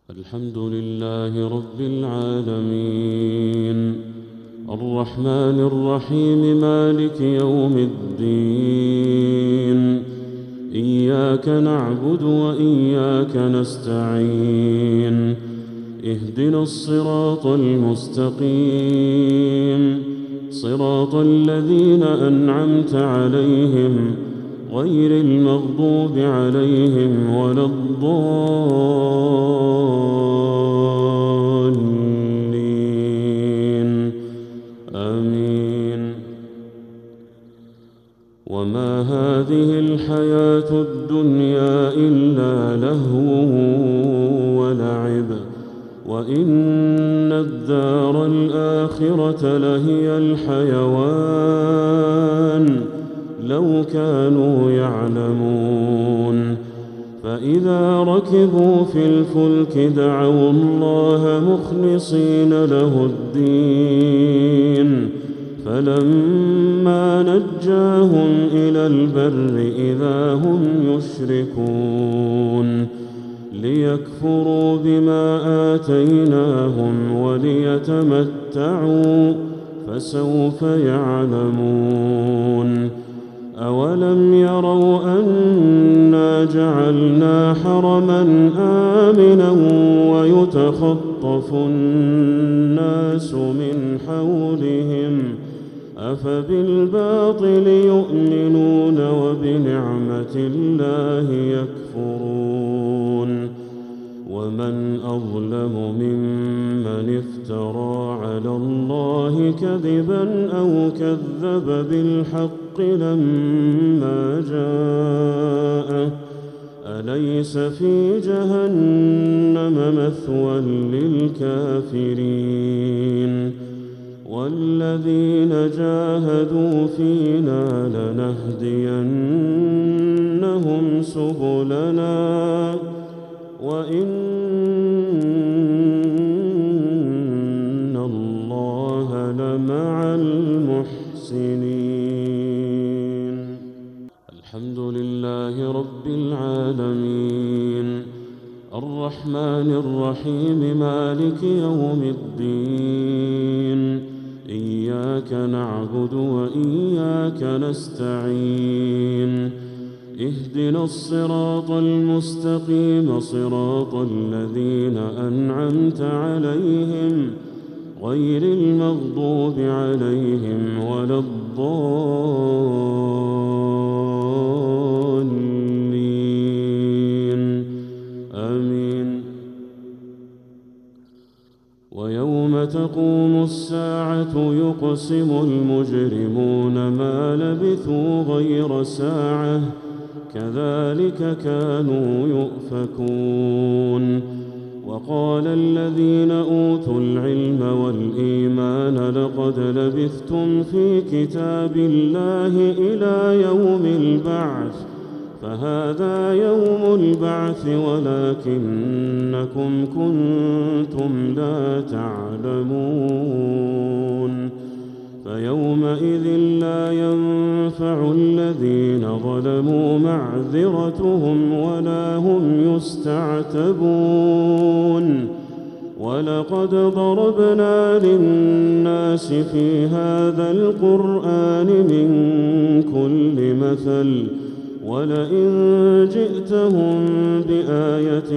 الحمد لله رب العالمين الرحمن الرحيم مالك يوم الدين إياك نعبد وإياك نستعين اهدنا الصراط المستقيم صراط الذين أنعمت عليهم غير المغضوب عليهم ولا الضالين آمين. وما هذه الحياة الدنيا إلا لهو ولعب وإن الدار الآخرة لهي الحيوان لو كانوا يعلمون. فإذا ركبوا في الفلك دعوا الله مخلصين له الدين فلما نجاهم إلى البر إذا هم يشركون ليكفروا بما آتيناهم وليتمتعوا فسوف يعلمون. أولم يروا أنا جعلنا حرما آمنا ويتخطف الناس من حولهم أفبالباطل يؤمنون وبنعمة الله يكفرون. ومن أظلم ممن افترى على الله كذبا أو كذب بالحق لما جاءه أليس في جهنم مثوى للكافرين. والذين جاهدوا فينا لنهدينهم سبلنا وإن الله لمع المحسنين. الحمد لله رب العالمين الرحمن الرحيم مالك يوم الدين إياك نعبد وإياك نستعين اهدنا الصراط المستقيم صراط الذين أنعمت عليهم غير المغضوب عليهم ولا الضالين آمين. ويوم تقوم الساعة يقسم المجرمون ما لبثوا غير ساعة كذلك كانوا يؤفكون. وقال الذين أوتوا العلم والإيمان لقد لبثتم في كتاب الله إلى يوم البعث فهذا يوم البعث ولكنكم كنتم لا تعلمون. فيومئذ لا ينفع الذين ظلموا معذرتهم ولا هم يستعتبون. ولقد ضربنا للناس في هذا القرآن من كل مثل ولئن جئتهم بآية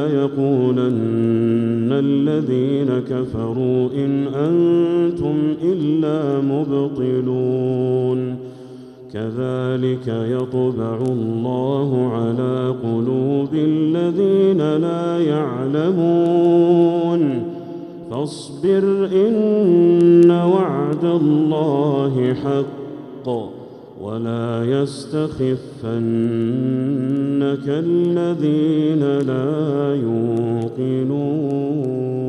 ليقولن الذين كفروا إن أنتم إلا مبطلون. كذلك يطبع الله على قلوب الذين لا يعلمون. فاصبر إن وعد الله حق ولا يستخفنك الذين لا يوقنون.